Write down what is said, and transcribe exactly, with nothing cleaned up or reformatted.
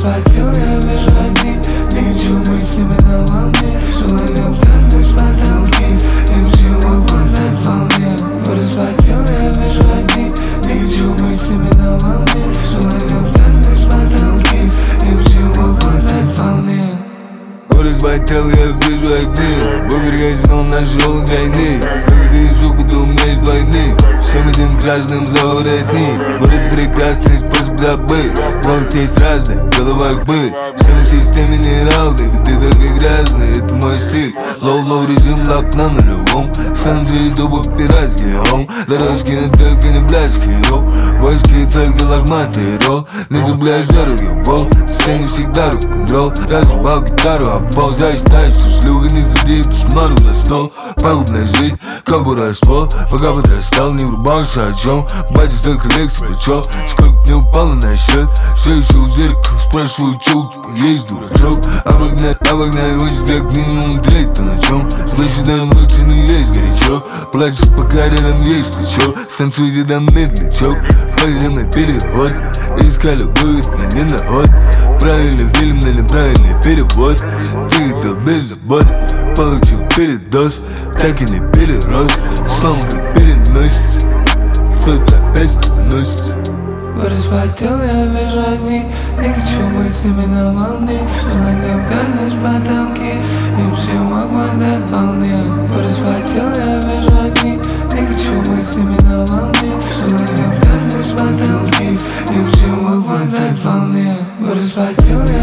Разбудил, я вижу огни, не хочу быть с ними на волне. Желание угадать в потолки, им всего хватает вполне. Разбудил, я вижу огни, не хочу быть с ними на волне. Желание угадать в потолки, им всего хватает вполне. Разбудил, я вижу огни, Бумерганг снова нашел грани. Сколько ты жук, ты умеешь двойны. Всем этим красным заурят дни. Город прекрасный способ забыть. Голод есть разный, в головах быть. Всем системе не равны, ведь ты только грязный, это мой стиль. Лоу-лоу режим, лап на нулевом. Станции дуба пиратский ром. Дорожки на только не блядский ролл. Башки только лохматый ролл. Не зубляешь за руки, вол. Сцене всегда рок-н-ролл. Разъебал гитару, а пол зачитаешь, что шлюха не задеет шмару за стол. Пагубная жизнь, как бы распол. Пока подрастал, не врубался о чем. Батя столько лекций прочел, сколько мне упало на счет. Все еще у зеркала, спрашиваю, че у тебя есть, дурачок. Обогнать, обогнать, хочешь бег минимум треть, то на чем? Сплэши даем лучше не лезь горячо. Плачешь, пока рядом есть плечо. Станцуйте дам медлячок. Подземный переход. Искали выход, но не наход. Правильный фильм, но неправильный перевод. Ты это без забот. Получил передоз, так и не перерос. Словно как переносится, кто-то опять носится. Разбудил, я вижу огни, не хочу быть с ними на волне. Желание угадать в потолки, им всего хватает вполне. Разбудил, я вижу огни, не хочу быть с ними на волне. Желание угадать в потолки, им всего хватает вполне. Разбудил,